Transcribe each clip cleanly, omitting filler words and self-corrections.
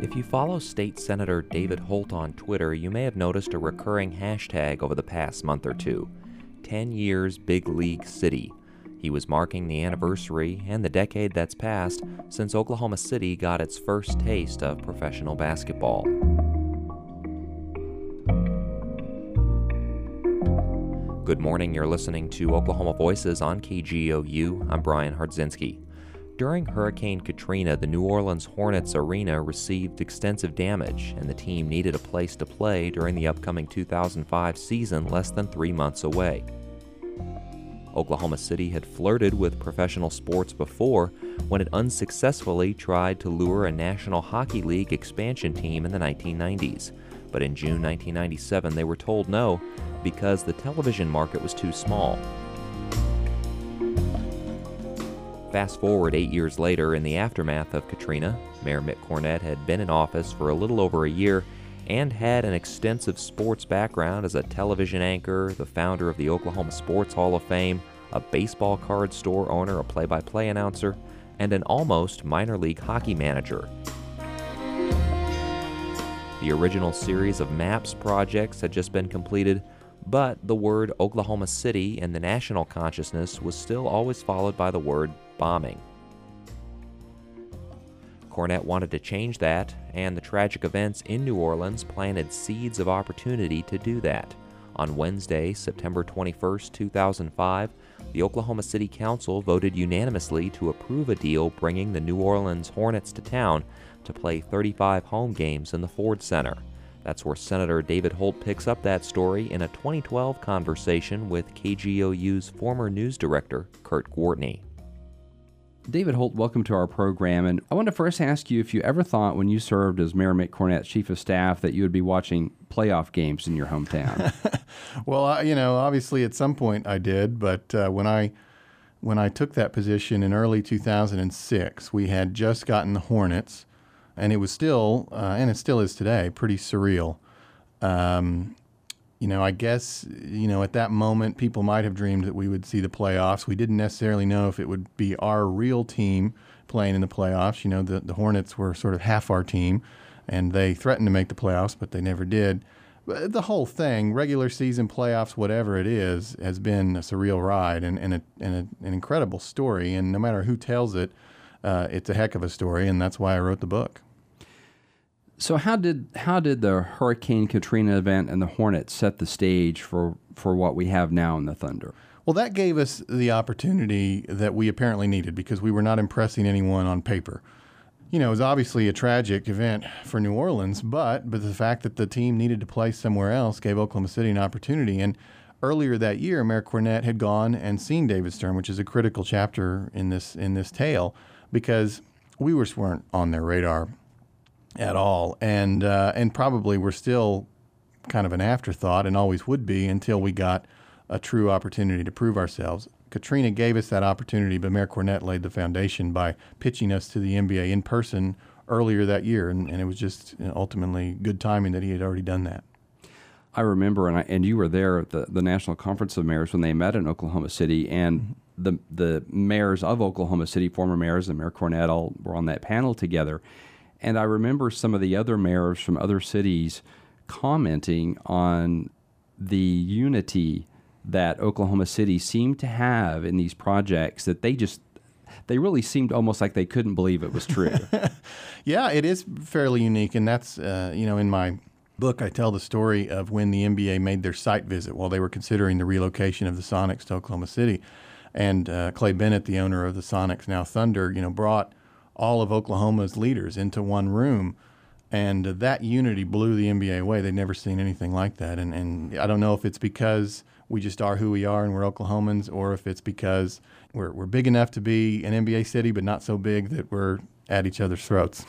If you follow State Senator David Holt on Twitter, you may have noticed a recurring hashtag over the past month or two: 10 years Big League City. He was marking the anniversary and the decade that's passed since Oklahoma City got its first taste of professional basketball. Good morning, you're listening to Oklahoma Voices on KGOU. I'm Brian Hardzinski. During Hurricane Katrina, the New Orleans Hornets arena received extensive damage, and the team needed a place to play during the upcoming 2005 season less than 3 months away. Oklahoma City had flirted with professional sports before when it unsuccessfully tried to lure a National Hockey League expansion team in the 1990s. But in June 1997, they were told no because the television market was too small. Fast forward 8 years later, in the aftermath of Katrina, Mayor Mick Cornett had been in office for a little over a year and had an extensive sports background as a television anchor, the founder of the Oklahoma Sports Hall of Fame, a baseball card store owner, a play-by-play announcer, and an almost minor league hockey manager. The original series of MAPS projects had just been completed, but the word Oklahoma City in the national consciousness was still always followed by the word bombing. Cornett wanted to change that, and the tragic events in New Orleans planted seeds of opportunity to do that. On Wednesday, September 21, 2005, the Oklahoma City Council voted unanimously to approve a deal bringing the New Orleans Hornets to town to play 35 home games in the Ford Center. That's where Senator David Holt picks up that story in a 2012 conversation with KGOU's former news director, Kurt Gwartney. David Holt, welcome to our program. And I want to first ask you if you ever thought when you served as Mayor Mick Cornett's chief of staff that you would be watching playoff games in your hometown. Well, obviously at some point I did, but when I took that position in early 2006, we had just gotten the Hornets, and it was still, and it still is today, pretty surreal. I guess, at that moment, people might have dreamed that we would see the playoffs. We didn't necessarily know if it would be our real team playing in the playoffs. The Hornets were sort of half our team, and they threatened to make the playoffs, but they never did. But the whole thing, regular season, playoffs, whatever it is, has been a surreal ride and an incredible story. And no matter who tells it, it's a heck of a story, and that's why I wrote the book. So how did the Hurricane Katrina event and the Hornets set the stage for what we have now in the Thunder? Well, that gave us the opportunity that we apparently needed because we were not impressing anyone on paper. It was obviously a tragic event for New Orleans, but the fact that the team needed to play somewhere else gave Oklahoma City an opportunity. And earlier that year, Mayor Cornett had gone and seen David Stern, which is a critical chapter in this tale, because we weren't on their radar at all, and probably we're still kind of an afterthought and always would be until we got a true opportunity to prove ourselves. Katrina gave us that opportunity, but Mayor Cornett laid the foundation by pitching us to the NBA in person earlier that year, and it was just ultimately good timing that he had already done that. I remember, and you were there at the National Conference of Mayors when they met in Oklahoma City, and the mayors of Oklahoma City, former mayors and Mayor Cornett, all were on that panel together. And I remember some of the other mayors from other cities commenting on the unity that Oklahoma City seemed to have in these projects, that they really seemed almost like they couldn't believe it was true. Yeah, it is fairly unique. And that's, in my book, I tell the story of when the NBA made their site visit while they were considering the relocation of the Sonics to Oklahoma City. And Clay Bennett, the owner of the Sonics, now Thunder, brought all of Oklahoma's leaders into one room, and that unity blew the NBA away. They'd never seen anything like that, and I don't know if it's because we just are who we are and we're Oklahomans, or if it's because we're big enough to be an NBA city, but not so big that we're at each other's throats.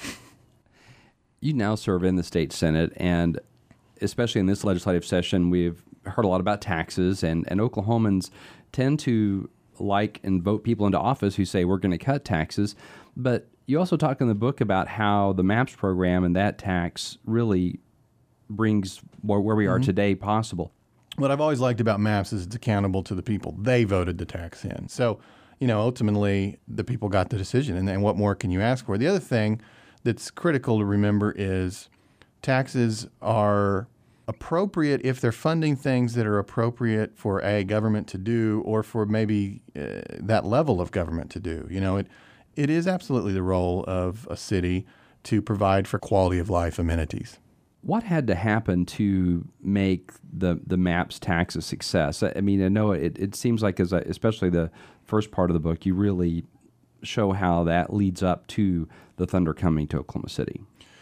You now serve in the state Senate, and especially in this legislative session, we've heard a lot about taxes, and Oklahomans tend to like and vote people into office who say we're going to cut taxes, but you also talk in the book about how the MAPS program and that tax really brings where we are today possible. What I've always liked about MAPS is it's accountable to the people. They voted the tax in. So, ultimately, the people got the decision, and what more can you ask for? The other thing that's critical to remember is taxes are appropriate if they're funding things that are appropriate for a government to do or for maybe that level of government to do. It is absolutely the role of a city to provide for quality of life amenities. What had to happen to make the MAPS tax a success? I mean, I know it seems like, especially the first part of the book, you really show how that leads up to the Thunder coming to Oklahoma City.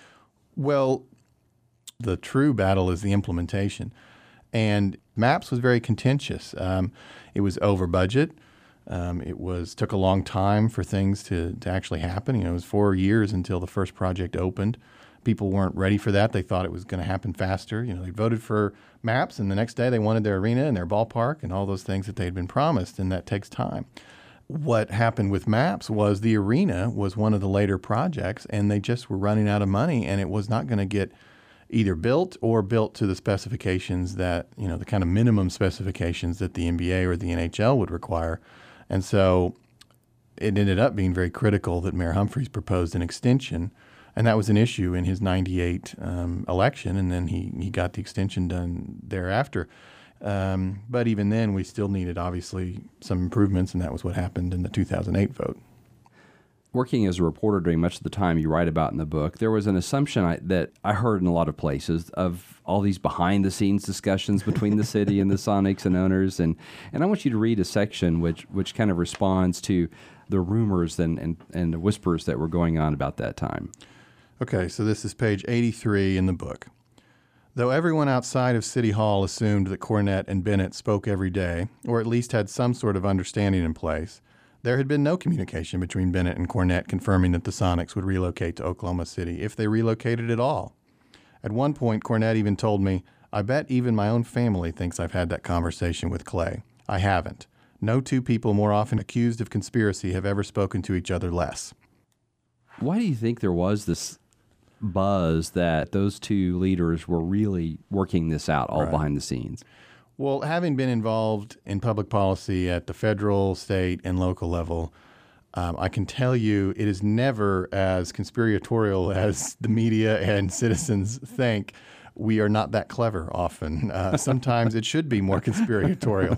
Well, the true battle is the implementation. And MAPS was very contentious. It was over budget. It took a long time for things to actually happen. It was 4 years until the first project opened. People weren't ready for that. They thought it was going to happen faster. They voted for MAPS, and the next day they wanted their arena and their ballpark and all those things that they'd been promised, and that takes time. What happened with MAPS was the arena was one of the later projects, and they just were running out of money, and it was not going to get either built or built to the specifications that, the kind of minimum specifications that the NBA or the NHL would require. And so it ended up being very critical that Mayor Humphreys proposed an extension. And that was an issue in his 98 election, and then he got the extension done thereafter. But even then, we still needed, obviously, some improvements, and that was what happened in the 2008 vote. Working as a reporter during much of the time you write about in the book, there was an assumption that I heard in a lot of places of all these behind-the-scenes discussions between the city and the Sonics and owners. And I want you to read a section which kind of responds to the rumors and the whispers that were going on about that time. Okay, so this is page 83 in the book. Though everyone outside of City Hall assumed that Cornette and Bennett spoke every day, or at least had some sort of understanding in place, there had been no communication between Bennett and Cornette confirming that the Sonics would relocate to Oklahoma City, if they relocated at all. At one point, Cornette even told me, "I bet even my own family thinks I've had that conversation with Clay. I haven't. No two people more often accused of conspiracy have ever spoken to each other less." Why do you think there was this buzz that those two leaders were really working this out all behind the scenes? Well, having been involved in public policy at the federal, state, and local level, I can tell you it is never as conspiratorial as the media and citizens think. We are not that clever often. Sometimes it should be more conspiratorial.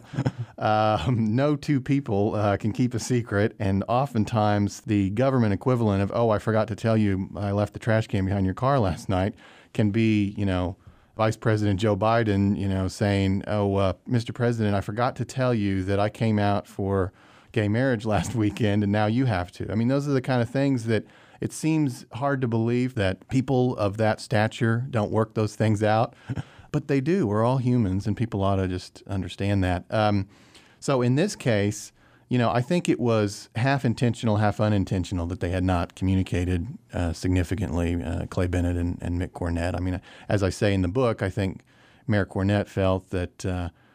No two people can keep a secret, and oftentimes the government equivalent of, "Oh, I forgot to tell you I left the trash can behind your car last night," can be, Vice President Joe Biden, saying, "Oh, Mr. President, I forgot to tell you that I came out for gay marriage last weekend, and now you have to." I mean, those are the kind of things that it seems hard to believe that people of that stature don't work those things out, but they do. We're all humans, and people ought to just understand that. So in this case, I think it was half intentional, half unintentional that they had not communicated significantly, Clay Bennett and Mick Cornette. I mean, as I say in the book, I think Mayor Cornette felt that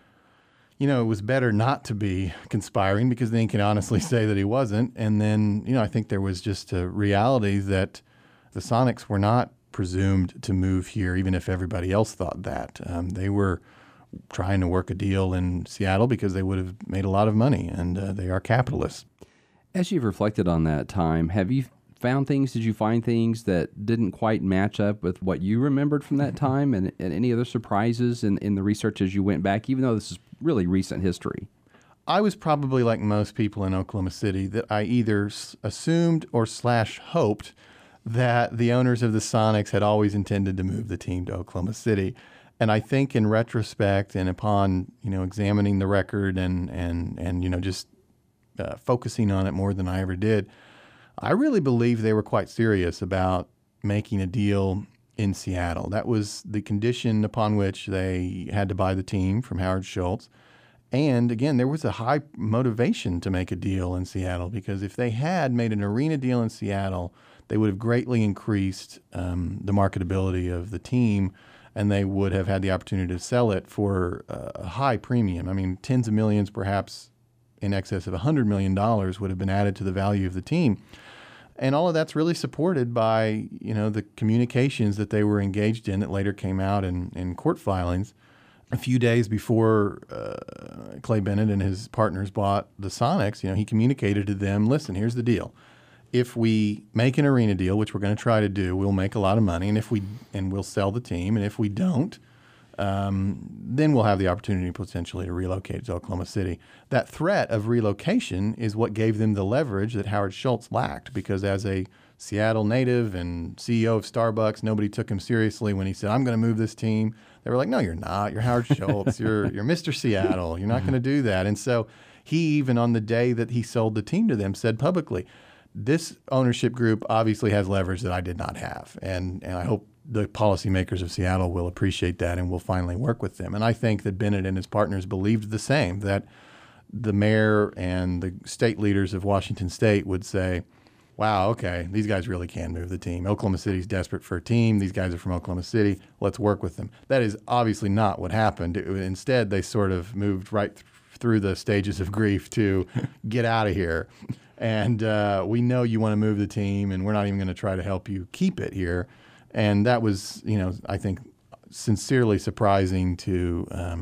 it was better not to be conspiring because then he can honestly say that he wasn't. And then, I think there was just a reality that the Sonics were not presumed to move here, even if everybody else thought that. They were trying to work a deal in Seattle because they would have made a lot of money, and they are capitalists. As you've reflected on that time, have you did you find things that didn't quite match up with what you remembered from that time, and any other surprises in the research as you went back, even though this is really recent history? I was probably like most people in Oklahoma City, that I either assumed or hoped that the owners of the Sonics had always intended to move the team to Oklahoma City. And I think in retrospect and upon, examining the record and just focusing on it more than I ever did, I really believe they were quite serious about making a deal in Seattle. That was the condition upon which they had to buy the team from Howard Schultz. And again, there was a high motivation to make a deal in Seattle, because if they had made an arena deal in Seattle, they would have greatly increased the marketability of the team, and they would have had the opportunity to sell it for a high premium. I mean, tens of millions, perhaps in excess of $100 million would have been added to the value of the team. And all of that's really supported by, the communications that they were engaged in that later came out in court filings. A few days before Clay Bennett and his partners bought the Sonics, he communicated to them, "Listen, here's the deal. if we make an arena deal, which we're going to try to do, we'll make a lot of money, and we'll sell the team. And if we don't, then we'll have the opportunity potentially to relocate to Oklahoma City. That threat of relocation is what gave them the leverage that Howard Schultz lacked, because as a Seattle native and CEO of Starbucks, nobody took him seriously when he said, "I'm going to move this team." They were like, "No, you're not. You're Howard Schultz. You're Mr. Seattle. You're not going to do that." And so he, even on the day that he sold the team to them, said publicly, "This ownership group obviously has leverage that I did not have." And I hope the policymakers of Seattle will appreciate that and will finally work with them. And I think that Bennett and his partners believed the same, that the mayor and the state leaders of Washington State would say, "Wow, okay, these guys really can move the team. Oklahoma City's desperate for a team. These guys are from Oklahoma City. Let's work with them." That is obviously not what happened. Instead, they sort of moved right through the stages of grief to get out of here. And we know you want to move the team, and we're not even going to try to help you keep it here. And that was, I think, sincerely surprising to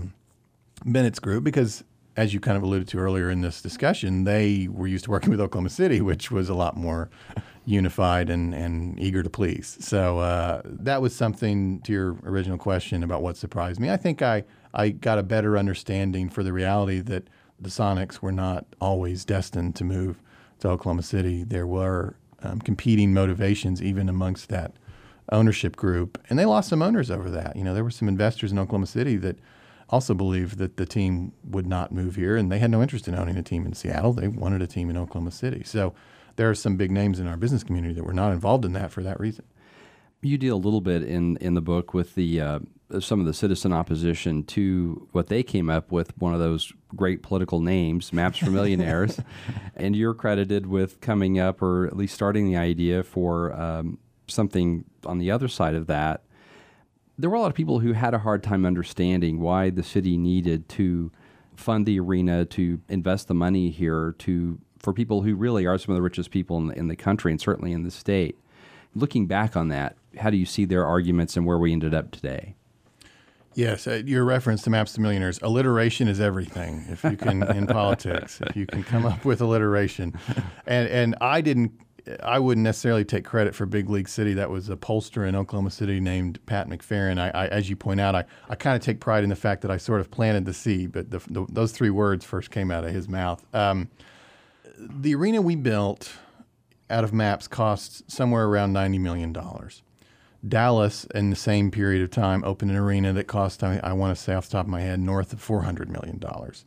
Bennett's group, because as you kind of alluded to earlier in this discussion, they were used to working with Oklahoma City, which was a lot more unified and eager to please. So that was something, to your original question about what surprised me. I think I got a better understanding for the reality that the Sonics were not always destined to move to Oklahoma City. There were competing motivations even amongst that ownership group, and they lost some owners over that. There were some investors in Oklahoma City that also believed that the team would not move here, and they had no interest in owning a team in Seattle. They wanted a team in Oklahoma City. So there are some big names in our business community that were not involved in that for that reason. You deal a little bit in the book with the some of the citizen opposition to what they came up with, one of those great political names, Maps for Millionaires, and you're credited with coming up, or at least starting the idea for something on the other side of that. There were a lot of people who had a hard time understanding why the city needed to fund the arena, to invest the money here for people who really are some of the richest people in the country, and certainly in the state. Looking back on that, how do you see their arguments and where we ended up today? Yes, your reference to Maps to Millionaires. Alliteration is everything. If you can in politics, if you can come up with alliteration, and I wouldn't necessarily take credit for Big League City. That was a pollster in Oklahoma City named Pat McFerrin. I as you point out, I kind of take pride in the fact that I sort of planted the seed, but those three words first came out of his mouth. The arena we built out of Maps cost somewhere around $90 million. Dallas, in the same period of time, opened an arena that cost, I want to say off the top of my head, north of $400 million.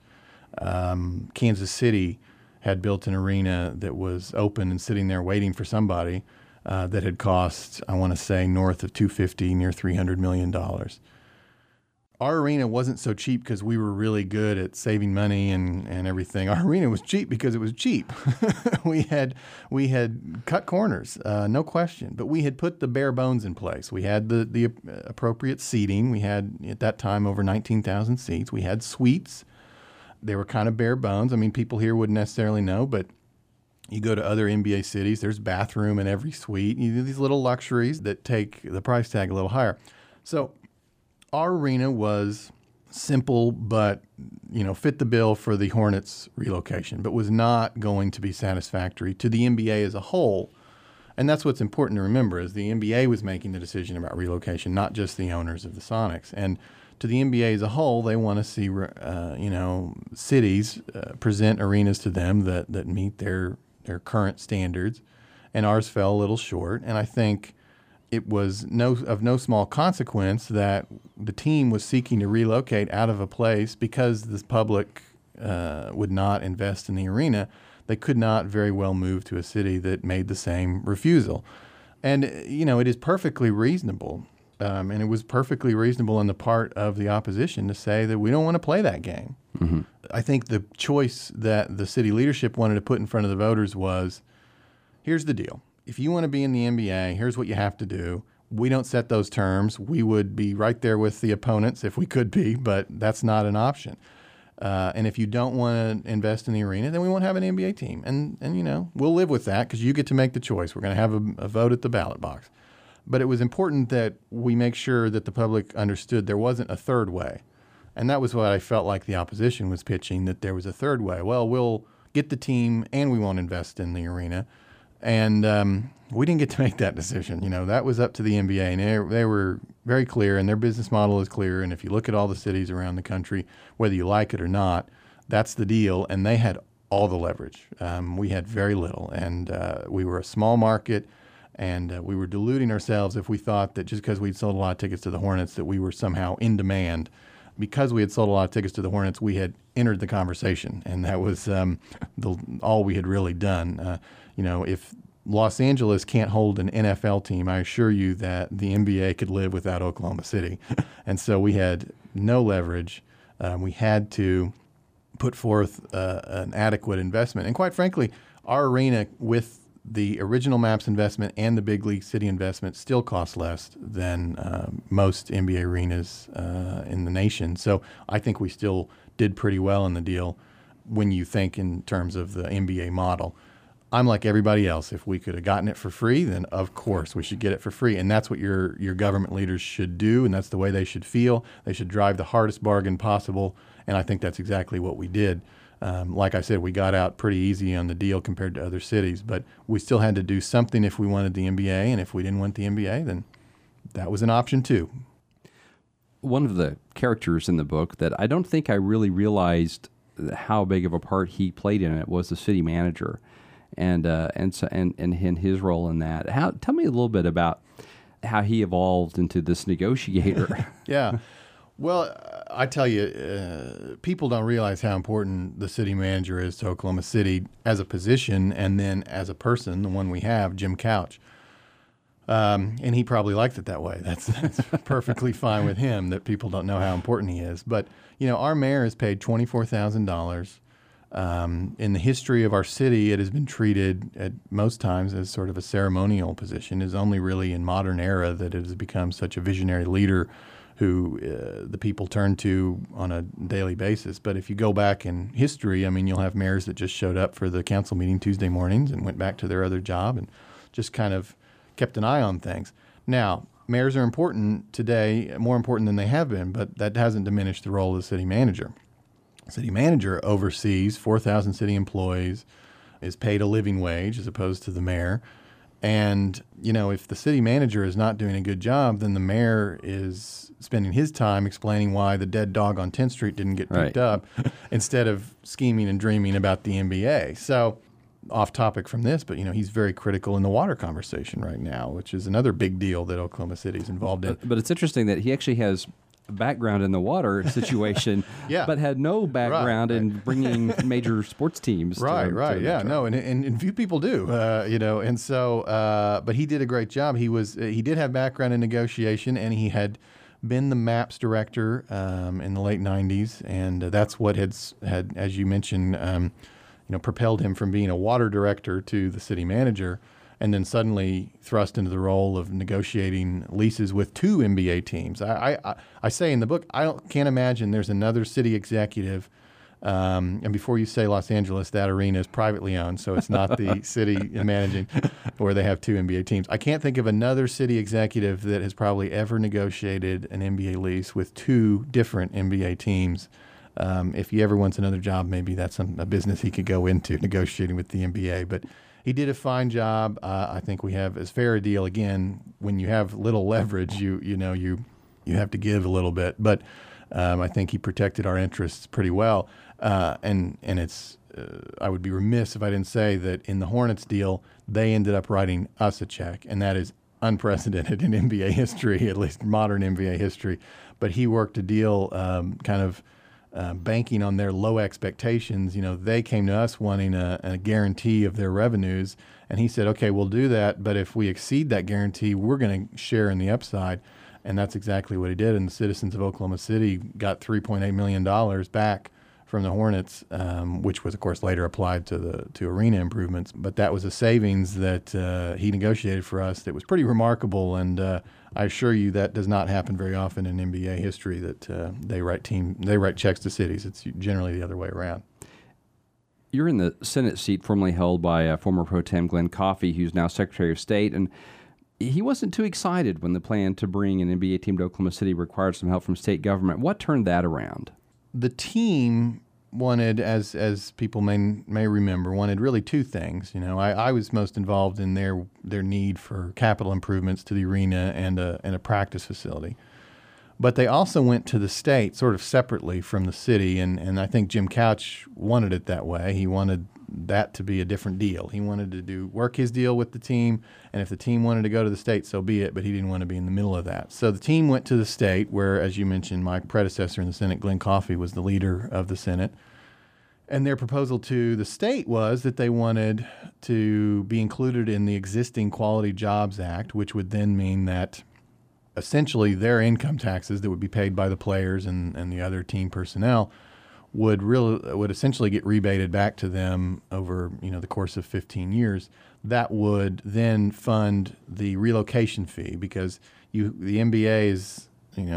Kansas City had built an arena that was open and sitting there waiting for somebody that had cost, I want to say, north of $250, near $300 million. Our arena wasn't so cheap because we were really good at saving money and everything. Our arena was cheap because it was cheap. we had cut corners, no question, but we had put the bare bones in place. We had the appropriate seating. We had, at that time, over 19,000 seats. We had suites. They were kind of bare bones. I mean, people here wouldn't necessarily know, but you go to other NBA cities, there's bathroom in every suite. You do these little luxuries that take the price tag a little higher. So our arena was simple, but fit the bill for the Hornets relocation, but was not going to be satisfactory to the NBA as a whole. And that's what's important to remember, is the NBA was making the decision about relocation, not just the owners of the Sonics. And to the NBA as a whole, they want to see cities present arenas to them that meet their current standards, and ours fell a little short. And I think it was of no small consequence that the team was seeking to relocate out of a place because the public would not invest in the arena. They could not very well move to a city that made the same refusal. And, it is perfectly reasonable. And it was perfectly reasonable on the part of the opposition to say that we don't want to play that game. Mm-hmm. I think the choice that the city leadership wanted to put in front of the voters was, here's the deal. If you want to be in the NBA, here's what you have to do. We don't set those terms. We would be right there with the opponents if we could be, but that's not an option. And if you don't want to invest in the arena, then we won't have an NBA team. And we'll live with that because you get to make the choice. We're going to have a vote at the ballot box. But it was important that we make sure that the public understood there wasn't a third way. And that was what I felt like the opposition was pitching, that there was a third way. Well, we'll get the team and we won't invest in the arena. And we didn't get to make that decision. That was up to the NBA, and they were very clear, and their business model is clear. And if you look at all the cities around the country, whether you like it or not, that's the deal. And they had all the leverage. We had very little, and we were a small market, and we were deluding ourselves if we thought that just because we'd sold a lot of tickets to the Hornets that we were somehow in demand. Because we had sold a lot of tickets to the Hornets, we had entered the conversation, and that was all we had really done. If Los Angeles can't hold an NFL team, I assure you that the NBA could live without Oklahoma City. And so we had no leverage. We had to put forth an adequate investment. And quite frankly, our arena with the original Maps investment and the Big League City investment still costs less than most NBA arenas in the nation. So I think we still did pretty well in the deal when you think in terms of the NBA model. I'm like everybody else. If we could have gotten it for free, then of course we should get it for free. And that's what your government leaders should do, and that's the way they should feel. They should drive the hardest bargain possible, and I think that's exactly what we did. Like I said, we got out pretty easy on the deal compared to other cities, but we still had to do something if we wanted the NBA, and if we didn't want the NBA, then that was an option too. One of the characters in the book that I don't think I really realized how big of a part he played in it was the city manager. And his role in that. Tell me a little bit about how he evolved into this negotiator. Yeah. Well, I tell you, people don't realize how important the city manager is to Oklahoma City as a position and then as a person, the one we have, Jim Couch. And he probably liked it that way. That's perfectly fine with him that people don't know how important he is. But, our mayor is paid $24,000. In the history of our city, it has been treated at most times as sort of a ceremonial position. It's only really in modern era that it has become such a visionary leader who the people turn to on a daily basis. But if you go back in history, you'll have mayors that just showed up for the council meeting Tuesday mornings and went back to their other job and just kind of kept an eye on things. Now, mayors are important today, more important than they have been, but that hasn't diminished the role of the city manager. City manager oversees 4,000 city employees, is paid a living wage as opposed to the mayor. And, if the city manager is not doing a good job, then the mayor is spending his time explaining why the dead dog on 10th Street didn't get picked up instead of scheming and dreaming about the NBA. So off topic from this, but, he's very critical in the water conversation right now, which is another big deal that Oklahoma City is involved in. But it's interesting that he actually has background in the water situation, but had no background in bringing major sports teams. And few people do, and so, but he did a great job. He did have background in negotiation, and he had been the Maps director in the late 90s, and that's what had, as you mentioned, propelled him from being a water director to the city manager, and then suddenly thrust into the role of negotiating leases with two NBA teams. I say in the book, can't imagine there's another city executive, and before you say Los Angeles, that arena is privately owned, so it's not the city managing, where they have two NBA teams. I can't think of another city executive that has probably ever negotiated an NBA lease with two different NBA teams. If he ever wants another job, maybe that's a business he could go into, negotiating with the NBA. But he did a fine job. I think we have as fair a deal. Again, when you have little leverage, you have to give a little bit. But I think he protected our interests pretty well. And it's I would be remiss if I didn't say that in the Hornets deal, they ended up writing us a check, and that is unprecedented in NBA history, at least modern NBA history. But he worked a deal banking on their low expectations. They came to us wanting a guarantee of their revenues, and he said, okay, we'll do that, but if we exceed that guarantee, we're going to share in the upside. And that's exactly what he did, and the citizens of Oklahoma City got $3.8 million back from the Hornets, which was, of course, later applied to arena improvements. But that was a savings that he negotiated for us that was pretty remarkable, and I assure you that does not happen very often in NBA history, that they write checks to cities. It's generally the other way around. You're in the Senate seat formerly held by former Pro Tem Glenn Coffey, who's now Secretary of State, and he wasn't too excited when the plan to bring an NBA team to Oklahoma City required some help from state government. What turned that around? The team wanted, as people may remember, wanted really two things. I was most involved in their need for capital improvements to the arena and a practice facility. But they also went to the state sort of separately from the city, and I think Jim Couch wanted it that way. He wanted that to be a different deal. He wanted to work his deal with the team, and if the team wanted to go to the state, so be it, but he didn't want to be in the middle of that. So the team went to the state where, as you mentioned, my predecessor in the Senate, Glenn Coffey, was the leader of the Senate. And their proposal to the state was that they wanted to be included in the existing Quality Jobs Act, which would then mean that essentially their income taxes that would be paid by the players and the other team personnel would essentially get rebated back to them over the course of 15 years. That would then fund the relocation fee, because the NBA is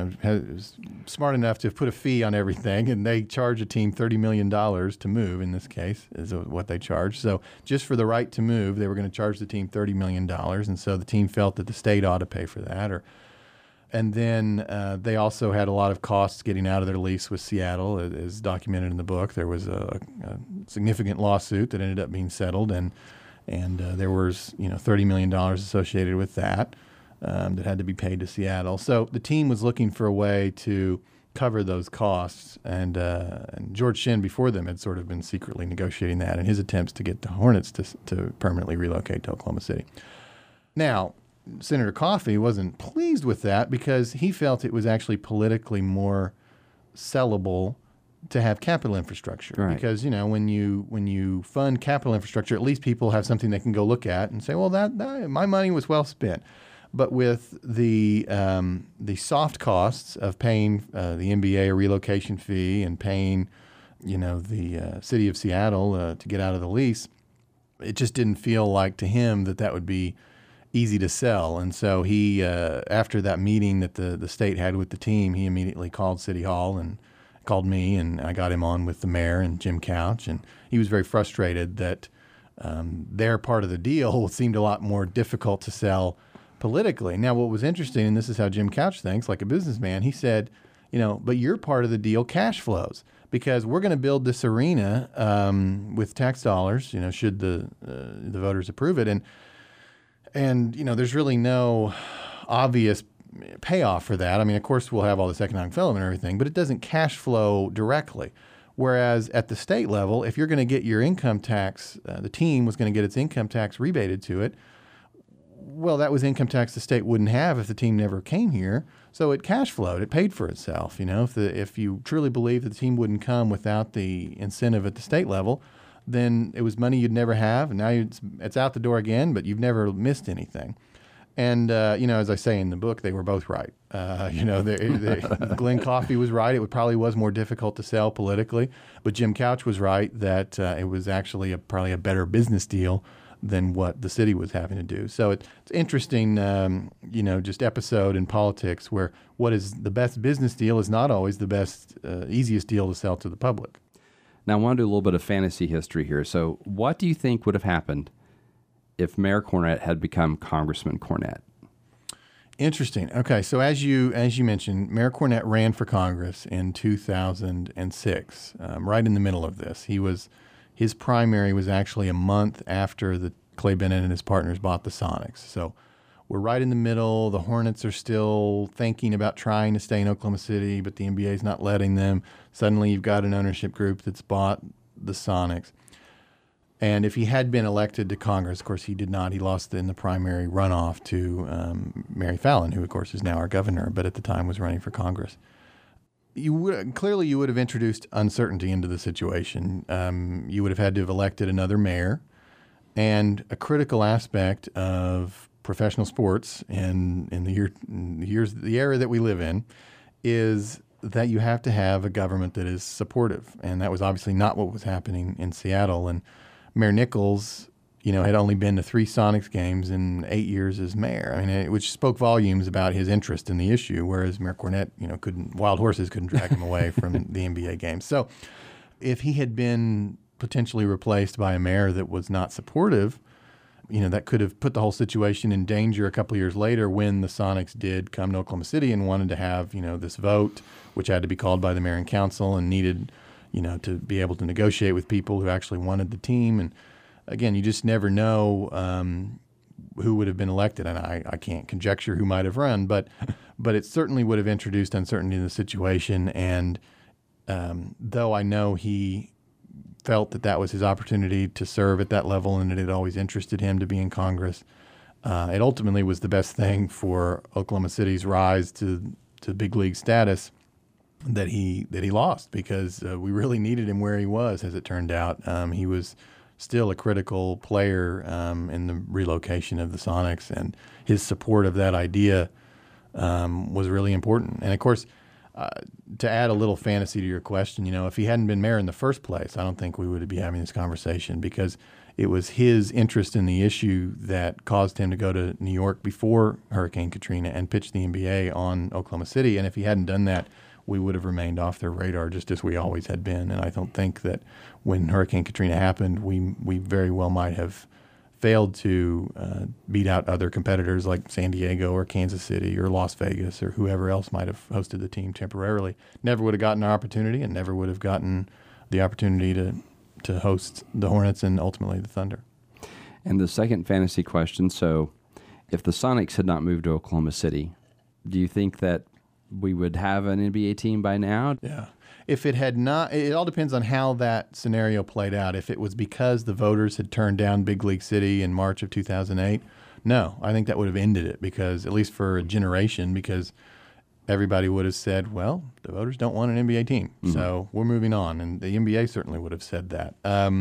smart enough to put a fee on everything, and they charge a team $30 million to move. In this case, is what they charge. So just for the right to move, they were going to charge the team $30 million, and so the team felt that the state ought to pay for that. And then they also had a lot of costs getting out of their lease with Seattle, as documented in the book. There was a significant lawsuit that ended up being settled, and there was $30 million associated with that that had to be paid to Seattle. So the team was looking for a way to cover those costs, and George Shinn before them had sort of been secretly negotiating that in his attempts to get the Hornets to permanently relocate to Oklahoma City. Now, Senator Coffey wasn't pleased with that because he felt it was actually politically more sellable to have capital infrastructure. Right. Because when you fund capital infrastructure, at least people have something they can go look at and say, well, that my money was well spent. But with the soft costs of paying the NBA a relocation fee and paying the city of Seattle to get out of the lease, it just didn't feel like to him that would be easy to sell. And so he, after that meeting that the state had with the team, he immediately called City Hall and called me, and I got him on with the mayor and Jim Couch. And he was very frustrated that their part of the deal seemed a lot more difficult to sell politically. Now, what was interesting, and this is how Jim Couch thinks, like a businessman, he said, but your part of the deal cash flows, because we're going to build this arena with tax dollars, should the voters approve it. And there's really no obvious payoff for that. I mean, of course, we'll have all this economic development and everything, but it doesn't cash flow directly. Whereas at the state level, if you're going to get your income tax, the team was going to get its income tax rebated to it. Well, that was income tax the state wouldn't have if the team never came here. So it cash flowed. It paid for itself. If you truly believe that the team wouldn't come without the incentive at the state level, then it was money you'd never have, and now it's out the door again, but you've never missed anything. And, as I say in the book, they were both right. Glenn Coffey was right. It probably was more difficult to sell politically, but Jim Couch was right that it was actually probably a better business deal than what the city was having to do. So it's interesting, just episode in politics where what is the best business deal is not always the best, easiest deal to sell to the public. Now, I want to do a little bit of fantasy history here. So what do you think would have happened if Mayor Cornett had become Congressman Cornett? Interesting. Okay, so as you mentioned, Mayor Cornett ran for Congress in 2006, right in the middle of this. His primary was actually a month after the Clay Bennett and his partners bought the Sonics. So we're right in the middle. The Hornets are still thinking about trying to stay in Oklahoma City, but the NBA is not letting them. Suddenly you've got an ownership group that's bought the Sonics. And if he had been elected to Congress, of course he did not. He lost in the primary runoff to Mary Fallin, who of course is now our governor, but at the time was running for Congress. You would have introduced uncertainty into the situation. You would have had to have elected another mayor, and a critical aspect of professional sports in the era that we live in is that you have to have a government that is supportive, and that was obviously not what was happening in Seattle. And Mayor Nichols, had only been to 3 Sonics games in 8 years as mayor. I mean, which spoke volumes about his interest in the issue, whereas Mayor Cornett, wild horses couldn't drag him away from the NBA games. So if he had been potentially replaced by a mayor that was not supportive, that could have put the whole situation in danger a couple of years later when the Sonics did come to Oklahoma City and wanted to have, this vote, which had to be called by the mayor and council and needed, to be able to negotiate with people who actually wanted the team. And again, you just never know who would have been elected, and I can't conjecture who might have run, but it certainly would have introduced uncertainty in the situation. And though I know he felt that was his opportunity to serve at that level and it had always interested him to be in Congress, it ultimately was the best thing for Oklahoma City's rise to big league status that he lost, because we really needed him where he was, as it turned out. He was still a critical player in the relocation of the Sonics, and his support of that idea was really important. And of course, to add a little fantasy to your question, if he hadn't been mayor in the first place, I don't think we would be having this conversation, because it was his interest in the issue that caused him to go to New York before Hurricane Katrina and pitch the NBA on Oklahoma City. And if he hadn't done that, we would have remained off their radar, just as we always had been. And I don't think that when Hurricane Katrina happened, we very well might have failed to beat out other competitors like San Diego or Kansas City or Las Vegas or whoever else might have hosted the team temporarily. Never would have gotten our opportunity, and never would have gotten the opportunity to host the Hornets and ultimately the Thunder. And the second fantasy question, so if the Sonics had not moved to Oklahoma City, do you think that we would have an NBA team by now? Yeah. If it had not, it all depends on how that scenario played out. If it was because the voters had turned down Big League City in March of 2008, no, I think that would have ended it, because at least for a generation, because everybody would have said, well, the voters don't want an NBA team, so we're moving on. And the NBA certainly would have said that.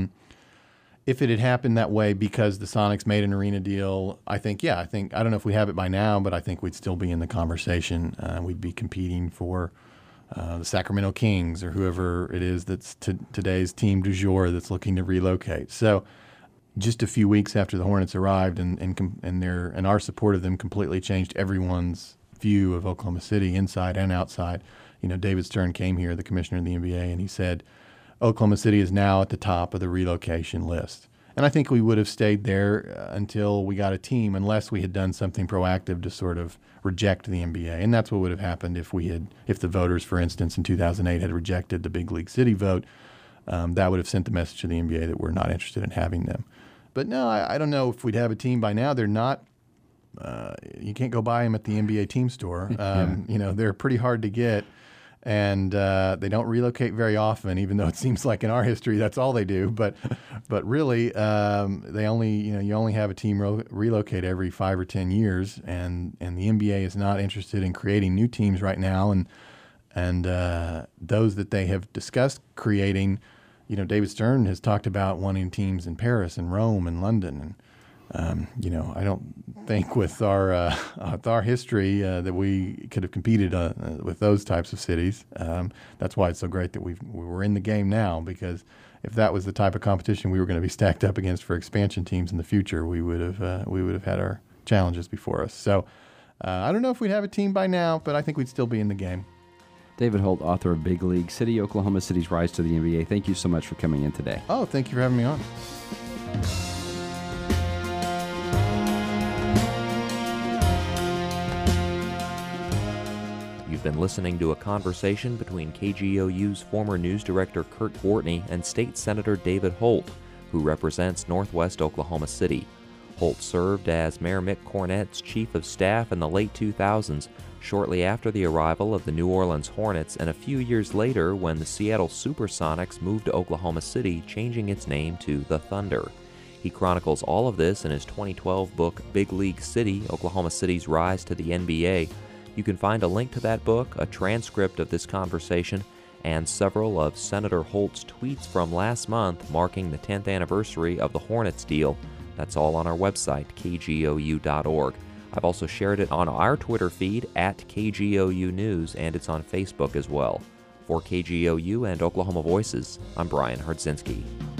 If it had happened that way because the Sonics made an arena deal, I don't know if we have it by now, but I think we'd still be in the conversation. We'd be competing for the Sacramento Kings or whoever it is that's today's team du jour that's looking to relocate. So just a few weeks after the Hornets arrived and our support of them completely changed everyone's view of Oklahoma City, inside and outside. David Stern came here, the commissioner of the NBA, and he said, Oklahoma City is now at the top of the relocation list. And I think we would have stayed there until we got a team, unless we had done something proactive to sort of reject the NBA. And that's what would have happened if the voters, for instance, in 2008 had rejected the Big League City vote. That would have sent the message to the NBA that we're not interested in having them. But no, I don't know if we'd have a team by now. They're not. You can't go buy them at the NBA team store. They're pretty hard to get. And they don't relocate very often, even though it seems like in our history that's all they do. But really, they only you only have a team relocate every 5 or 10 years, and the NBA is not interested in creating new teams right now. And those that they have discussed creating, David Stern has talked about wanting teams in Paris and Rome and London. And I don't think with our history that we could have competed with those types of cities. That's why it's so great that we're in the game now, because if that was the type of competition we were going to be stacked up against for expansion teams in the future, we would have had our challenges before us. So I don't know if we'd have a team by now, but I think we'd still be in the game. David Holt, author of Big League City, Oklahoma City's Rise to the NBA. Thank you so much for coming in today. Oh, thank you for having me on. You've been listening to a conversation between KGOU's former news director Kurt Gwartney and State Senator David Holt, who represents Northwest Oklahoma City. Holt served as Mayor Mick Cornett's chief of staff in the late 2000s, shortly after the arrival of the New Orleans Hornets, and a few years later when the Seattle Supersonics moved to Oklahoma City, changing its name to the Thunder. He chronicles all of this in his 2012 book, Big League City, Oklahoma City's Rise to the NBA. You can find a link to that book, a transcript of this conversation, and several of Senator Holt's tweets from last month marking the 10th anniversary of the Hornets deal. That's all on our website, kgou.org. I've also shared it on our Twitter feed, @KGOU News, and it's on Facebook as well. For KGOU and Oklahoma Voices, I'm Brian Hardzinski.